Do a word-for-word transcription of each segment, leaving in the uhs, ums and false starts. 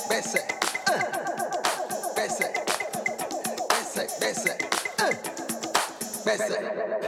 Bessie, uh, Bessie, Bessie, Bessie, uh, Bessie.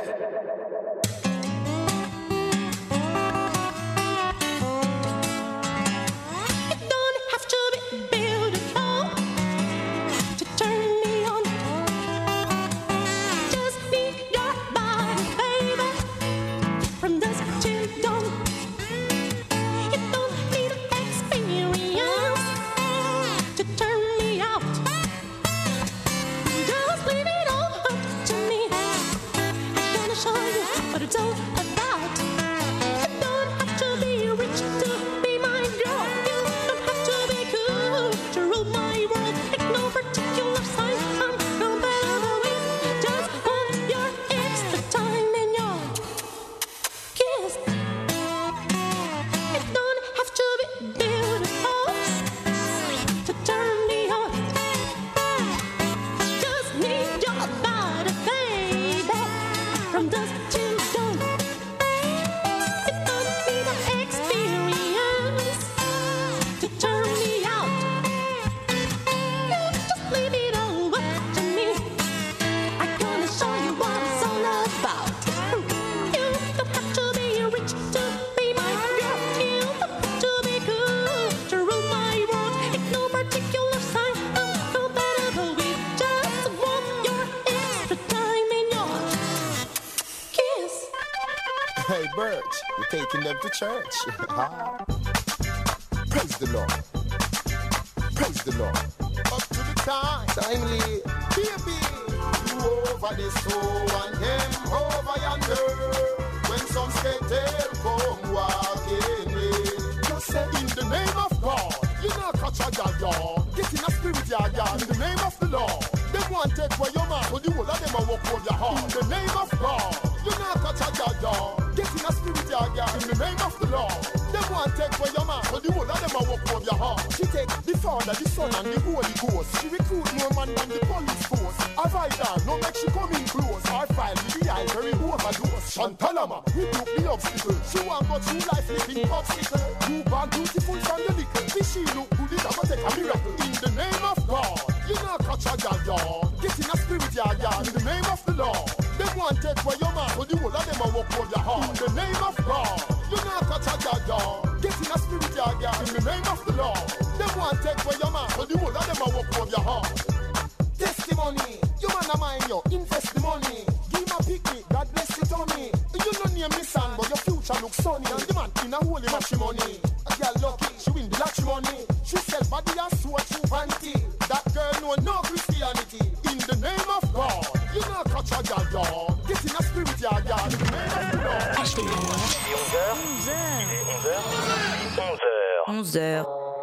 Taking them to church. Praise the Lord. Praise the Lord. Up to the time. Timely. Baby. You over this soul and him over yonder. When some skater come walking in. Just say in the name of God. You not catch a yard. Get in a spirit yard. In the name of the Lord. They want to take away your man. So the whole of them will walk over your heart. In the name of God. You not catch a yard. Get in a spirit yard, in the name of the Lord. They want to take away your man, so the whole of them are walk over your heart. She take the Father, the Son, and the Holy Ghost. She recruit more man than the police force. Avoid her, no make she come in close. Our file with the eye very overdose. Chantalama, we broke the obstacle. She want go through life living obstacle. You born beautiful from the liquor. Fishy look good, it a take a miracle. In the name of God, you not catch a yard, yard. Get in a spirit yard, yard, in the name of the Lord. They want to take away your man, so the whole of them are walk over your heart. In the name of God, you not catch a yard, yard. Get in a spirit yard, yard, in the name of the Lord. They want to take away your man, so the whole of them are walk over your heart. Testimony, you man a mind you, invest the money. Give him a picnic, God bless it on me. You don't name me son, but your future looks sunny. And the man in a holy matrimony. A girl lucky, she win the lottery money. She sell body and soul through vanity. That girl know no Christianity. In the name of God, you not catch a yard, yard. Get in a spirit yard, yard. In the name of the Lord. H P M. onze heures.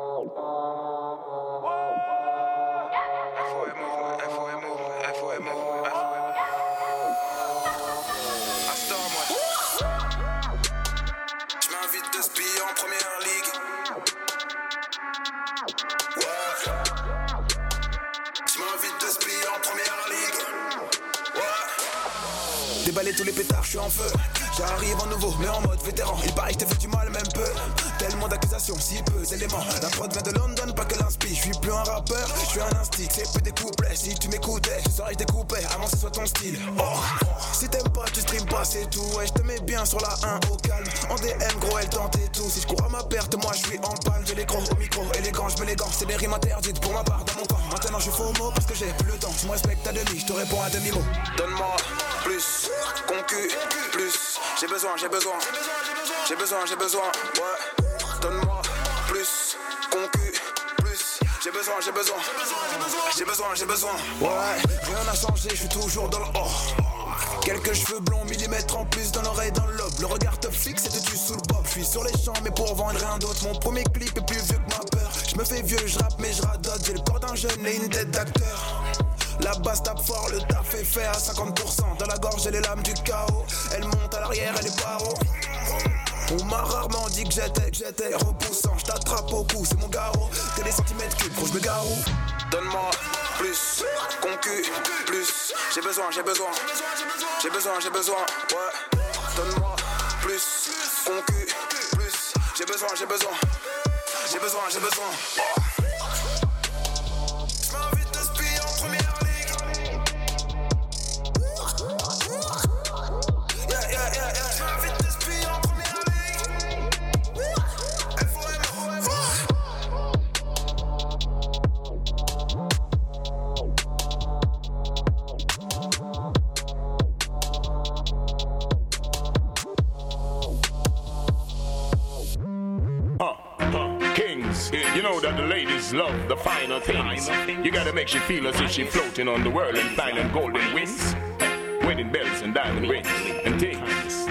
Déballer tous les pétards, je suis en feu. J'arrive en nouveau, mais en mode vétéran. Il paraît que t'ai fait du mal, même peu. Tellement d'accusations, si peu d'éléments. La prod vient de London, pas que l'inspi. Je suis plus un rappeur, je suis un instinct. C'est plus des couplets, si tu m'écoutais, tu saurais que je découpais avant que ce soit ton style. Oh, si t'aimes pas, tu stream pas, c'est tout. Ouais, je te mets bien sur la un au calme. En D M, gros, elle tente et tout. Si je cours à ma perte, moi je suis en palme. J'ai les crocs au micro, élégant, je mets les gants. C'est des rimes interdites pour ma part dans mon camp. Maintenant je suis faux mot parce que j'ai plus le temps. Tu me respectes à demi, je te réponds à demi-mot. Donne-moi plus, concu, plus. J'ai besoin, j'ai besoin, j'ai besoin, j'ai besoin, ouais. Donne-moi plus, concu, plus. J'ai besoin, j'ai besoin, j'ai besoin, j'ai besoin, ouais. Rien n'a changé, je suis toujours dans le or. Quelques cheveux blonds, millimètres en plus dans l'oreille, dans le lobe. Le regard te fixe et te tue sous le pop. Je suis sur les champs, mais pour vendre rien d'autre. Mon premier clip est plus vieux que ma peur. Je me fais vieux, je rappe, mais je radote. J'ai le corps d'un jeune et une tête d'acteur. La basse tape fort, le taf est fait à cinquante pour cent. Dans la gorge, j'ai les lames du chaos. Elle monte à l'arrière, elle est paro. On m'a rarement dit que j'étais, que j'étais repoussant. Je t'attrape au cou, c'est mon garrot. T'es des centimètres cubes, gros, je me garou. Donne-moi plus, concu, plus. J'ai besoin, j'ai besoin, j'ai besoin, j'ai besoin, ouais. Donne-moi plus, concu, plus. J'ai besoin, j'ai besoin, j'ai besoin, j'ai besoin. Oh. You know that the ladies love the finer things. You gotta make she feel as if she floating on the world and flying golden wings, wedding bells and diamond rings and things.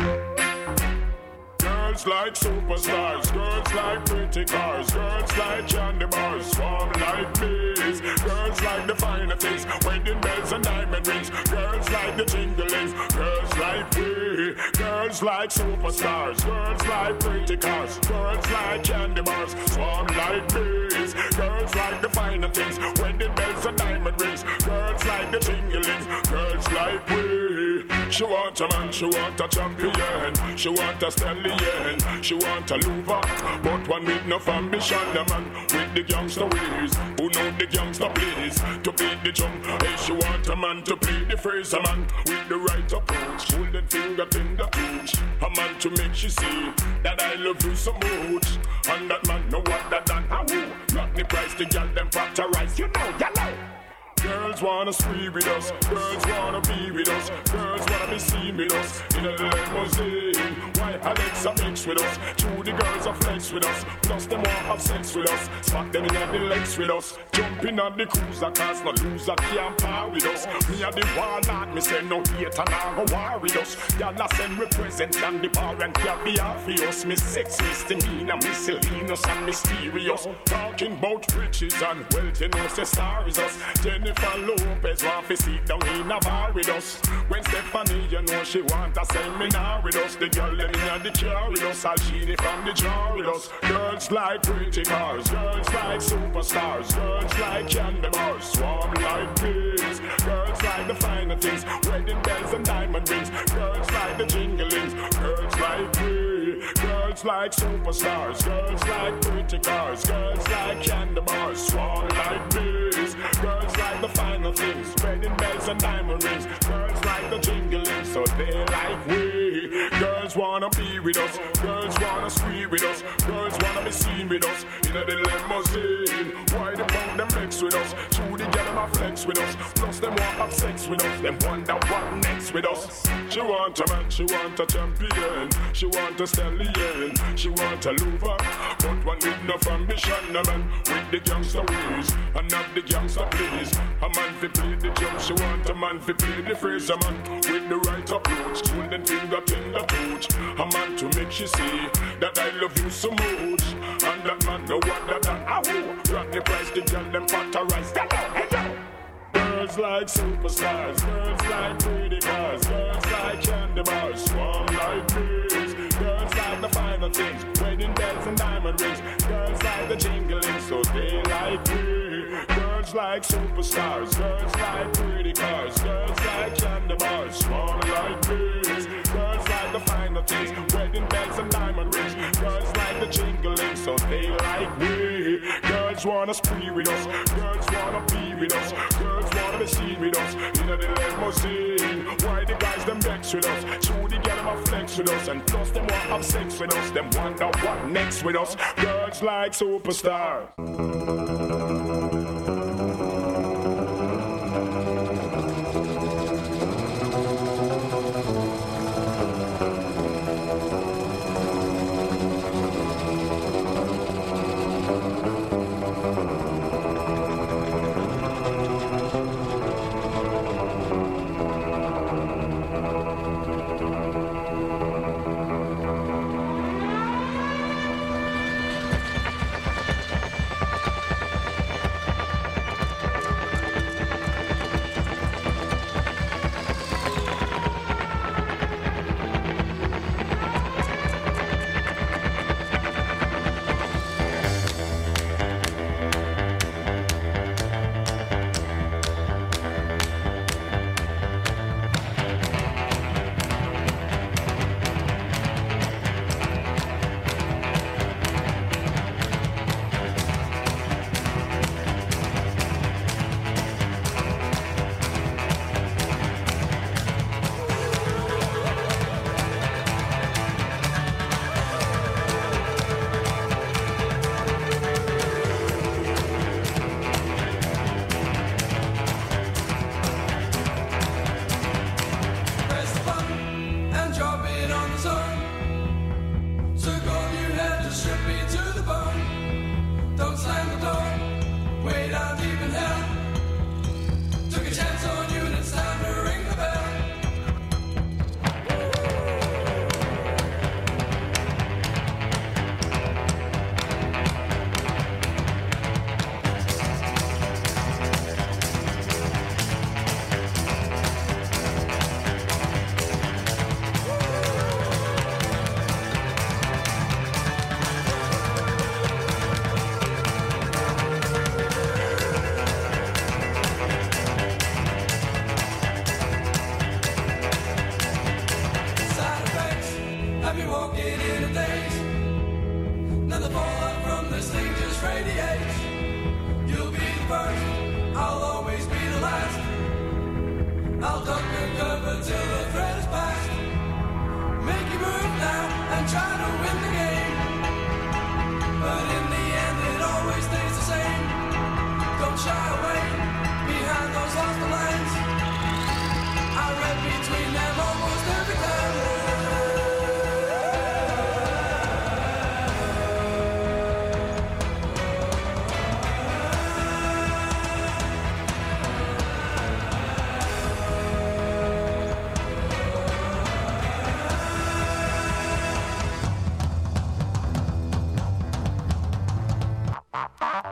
Girls like superstars, girls like pretty cars, girls like candy bars, swarm like bees. Girls like the finer things, wedding bells and diamond rings. Girls like the jinglings, girls like we. Girls like superstars, girls like pretty cars, girls like candy bars, swarm like bees. Girls like the finer things, wedding bells and diamond rings. Girls like the jinglings, girls like we. She want a man, she want a champion, she want a stallion, she want a lover, but one with no ambition. The man with the gangster ways, who know the gangster plays to beat the drum. Hey, she want a man to play the phrase, a man with the right approach, holding finger in the touch, a man to make she see that I love you so much. And that man know what that done, how not the price to get them factorize, you know, you know. Girls wanna spree with us, girls wanna be with us, girls wanna be seen with us in a limousine. Why Alexa mix with us, two the girls are flex with us, plus them want have sex with us, smack them in the legs with us, jumping on the cruiser cause no loser can't par with us. Me and the warlord, me say no hate and I go war with us. Y'all a send represent and the bar and caviar for us. Me sex misdemeanor, me Selenos and mysterious, talking about riches and wealth, you know say star is us. Jennifer Lopez want to sit down in a bar with us. When Stephanie, you know she want a seminar with us. The girl them in the chair with us, all she from the jar with us. Girls like pretty cars, girls like superstars, girls like candy bars, swarm like bees. Girls like the finer things, wedding bells and diamond rings. Girls like the jinglings, girls like we. Girls like superstars, girls like pretty cars, girls like candy bars, swarm like bees. Girls like the final things, wedding bells and diamond rings. Girls like the jingling, so they like we. Girls wanna be with us, girls wanna scream with us, girls wanna be seen with us in a the limousine. Why the punk them mix with us, two the get them a flex with us, plus them want have sex with us, them wonder what next with us. She want a man, she want a champion, she want a stallion, she want a lover, but one with no ambition. A man with the gangster ways, and not the gangster plays. A man fi play the jump, she want a man fi play the phrase. A man with the right approach, holding finger in the touch, a man to make she see that I love you so much. And that man know what that that ahoo, rock the price, the girl them factorize. Hello, hello. Girls like superstars, girls like pretty cars, girls like candy bars, swarm like bees. Girls like the finer things, wedding bells and diamond rings. Girls like the jingling, so they like me. Girls like superstars, girls like pretty cars, girls like candy bars, swarm like bees. Girls like the finer things, wedding bells and diamond rings. Girls like the jingling, so they like me. Girls wanna spree with us, girls wanna be with us, girls wanna be seen with us in a the limousine. Why the guys them vex with us, two the get them a flex with us, and plus them want have sex with us, them wonder what next with us. Girls like superstars.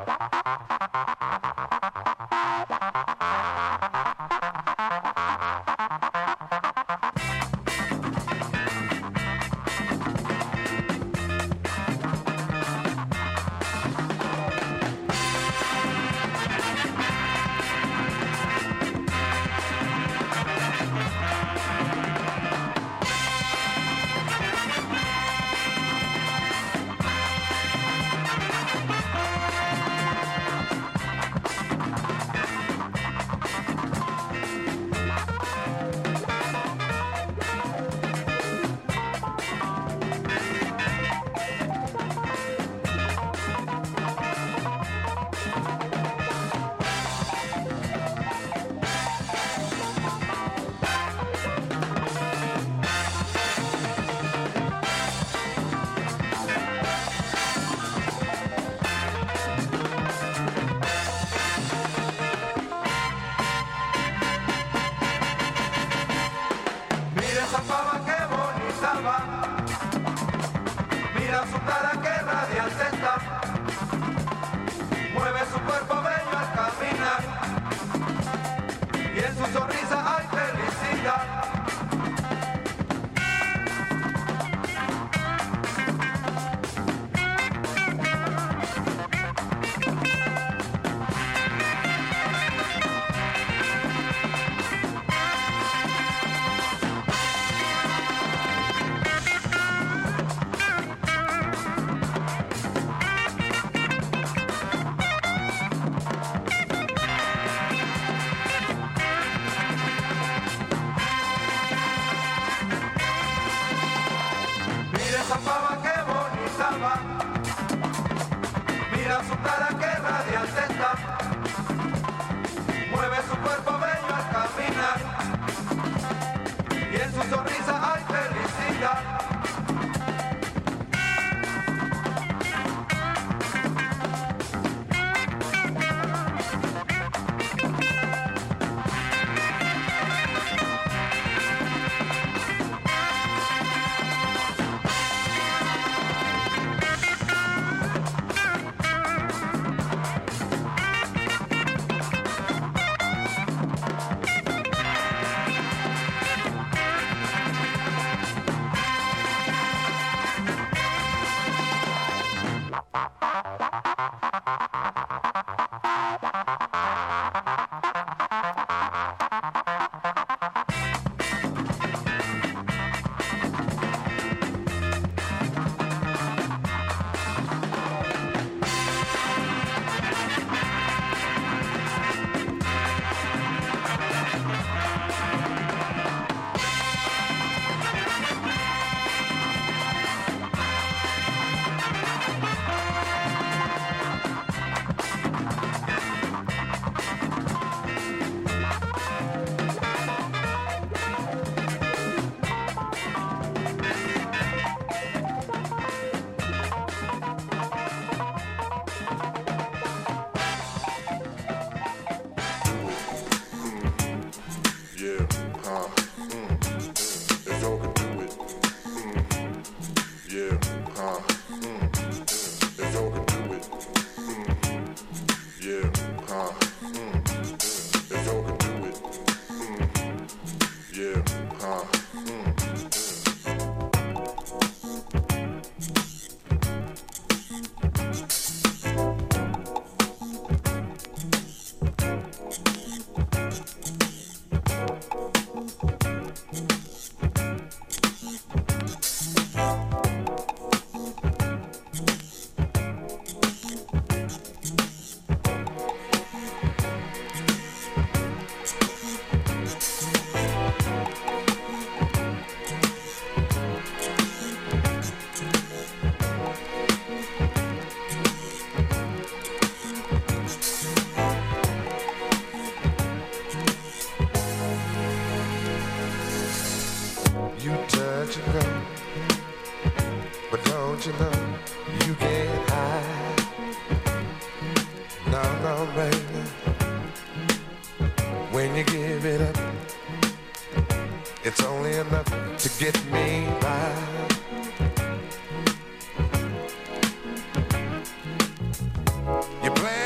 You plan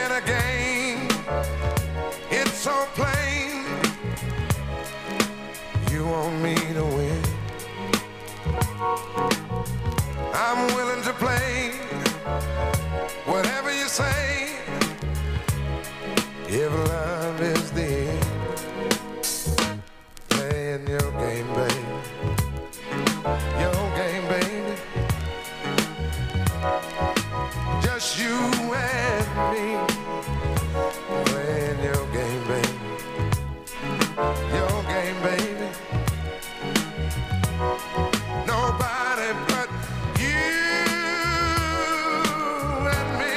play whatever you say. If love is the end, playing your game, baby. Your game, baby. Just you and me. Playing your game, baby. Your game, baby. Nobody but you and me.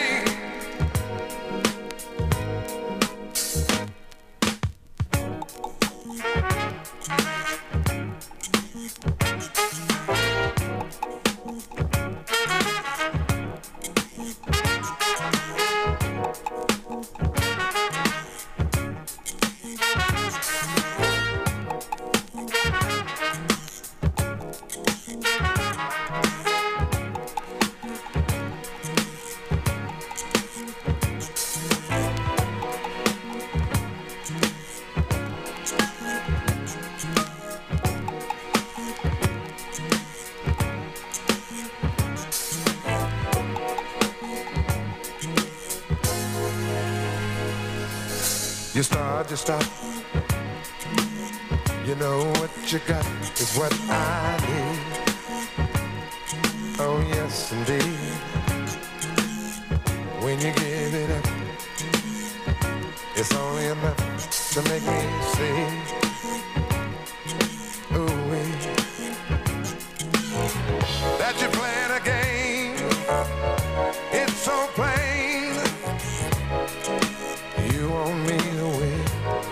You start, you stop. You know what you got is what I need. Oh yes, indeed. When you give it up, it's only enough to make me see. Ooh-wee. That you're playing a game. It's so plain. You want me to win.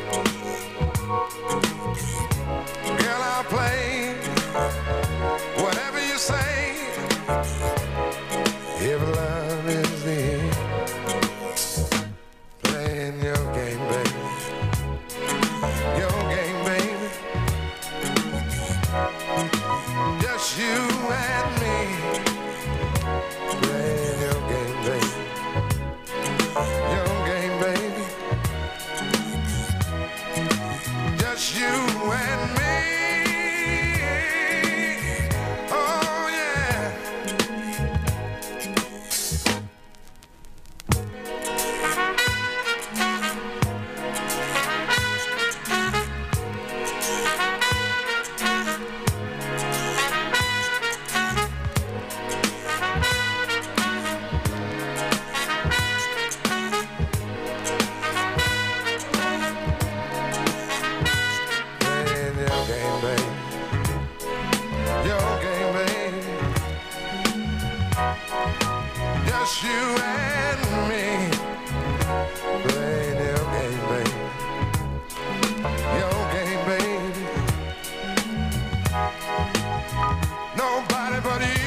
Girl, I'll play whatever you say. If love is the end, playing your game, baby. Your game, baby. Just you and me. Playing your game, baby. Your game, baby. Just you and me. Oh yeah. Playing your game, baby. Your game, baby. Just you and me. Playing your game, baby. Your game, baby. Nobody but you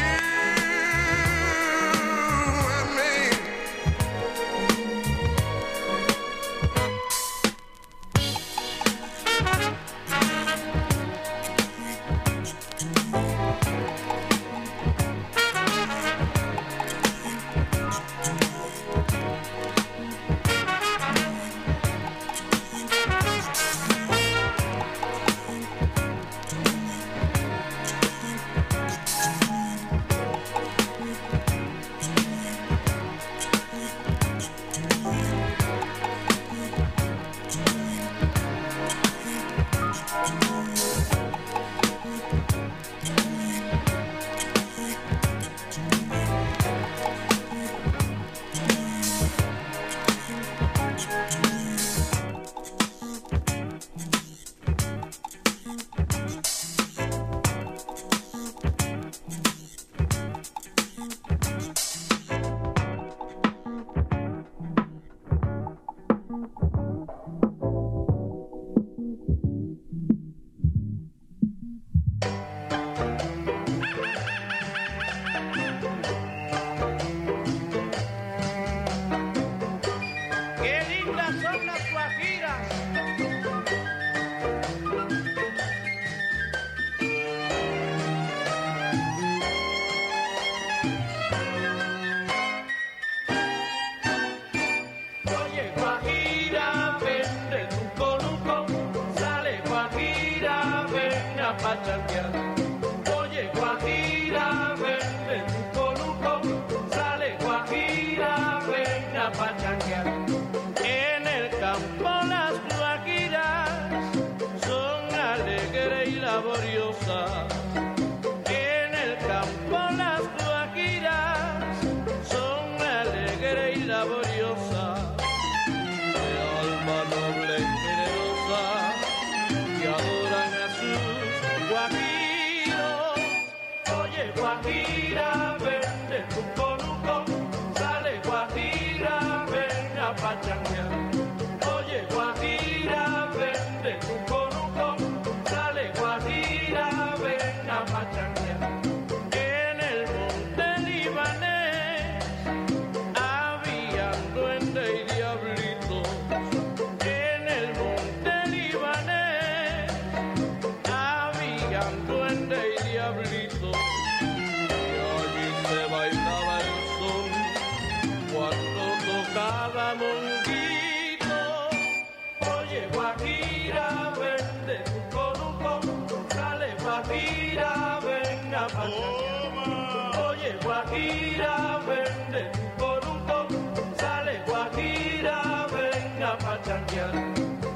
and me. Qué lindas son las guajiras. Oye, guajira, vende tu coluco. Sale guajira, ven a pachanguear. Oye, guajira, vende tu coluco. a pachanguear. Oye, Guajira, vende tu conuco, sale Guajira, ven a pachanguear. En el monte libanés había duende y diablito. En el monte libanés había duende y diablito. Y allí se bailaba el son cuando tocaba monguito. Oye, Guajira, vende tu conuco, sale Guajira, ven a pachanguear. Oye, Guajira, vende tu conuco, sale Guajira, ven a pachanguear.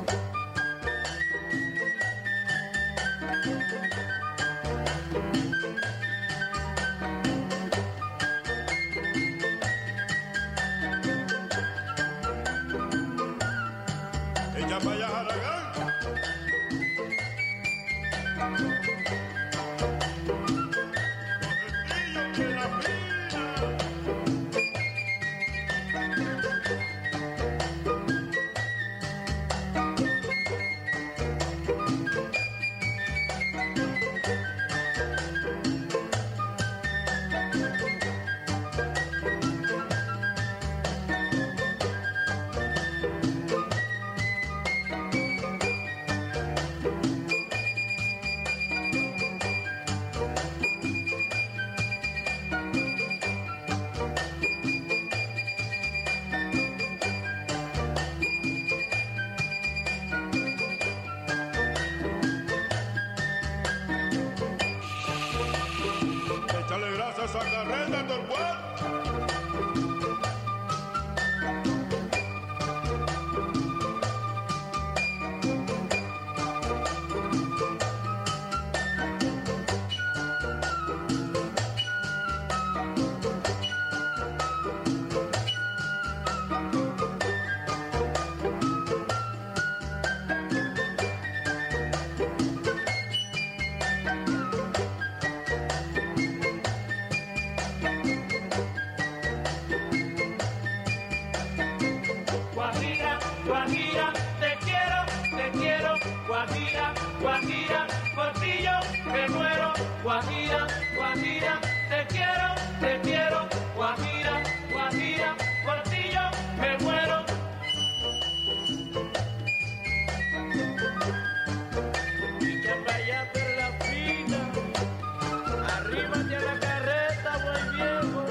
Ella vaya a Aragán. Los de la pina. Échale gracias a Carreta, Torcuato. Guajira, Guajira, te quiero, te quiero, Guajira, Guajira, por ti yo me muero. Guajira, Guajira, te quiero, te quiero, Guajira, Guajira, por ti yo me muero. Y que vaya por la fina, arríbate a la carreta, buen viejo.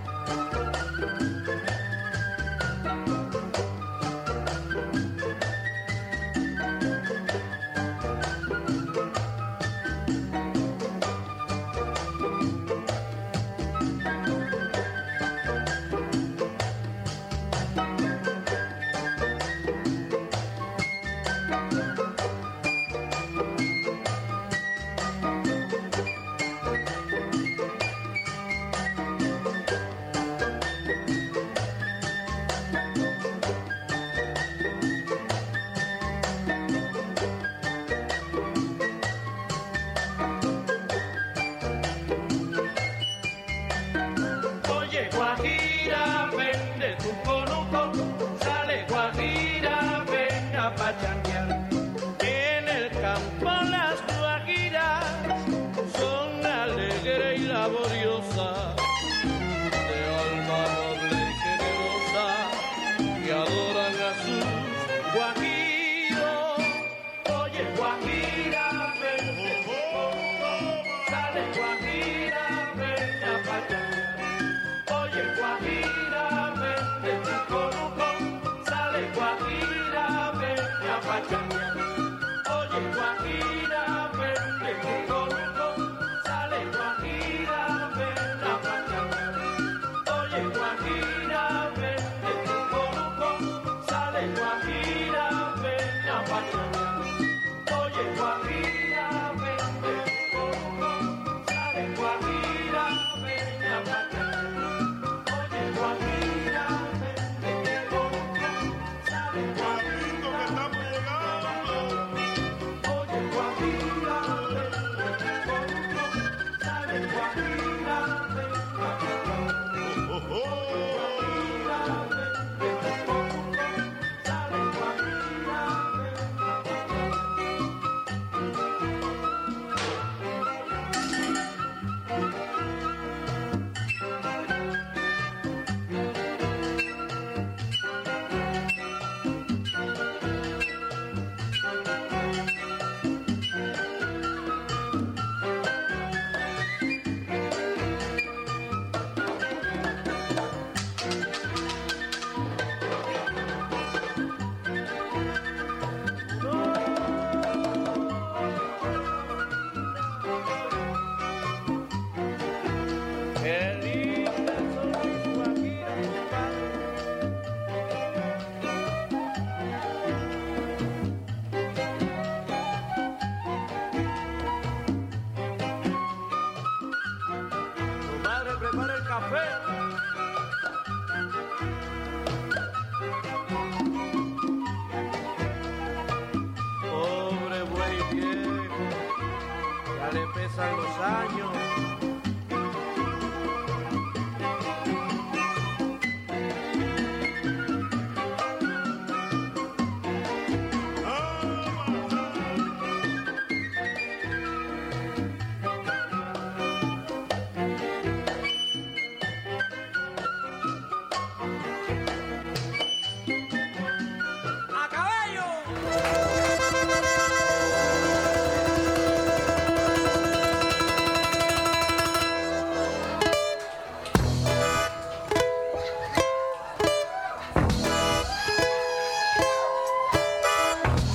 Oye, Guajira, vende tu conuco, sale Guajira, ven a pachanguear. En el campo las guajiras son alegre y laboriosa, de alma noble y generosa, que adoran a sus guajiros. Oye, Guajira, vende tu conuco, sale Guajira, ven a pachanguear. Oye, Guajira, vende tu conuco, sale Guajira, ven a pachanguear. Oye, Guajira, vende tu conuco, sale Guajira, ven a pachanguear. Oye, Guajira, vende tu conuco, sale Guajira, ven a pachanguear. Oye, Guajira, vende tu conuco, sale Guajira, ven a pachanguear. Oye, Guajira, vende tu conuco, sale Guajira, Carlito, que estamos llegando. Pobre buey viejo, ya le pesan los años.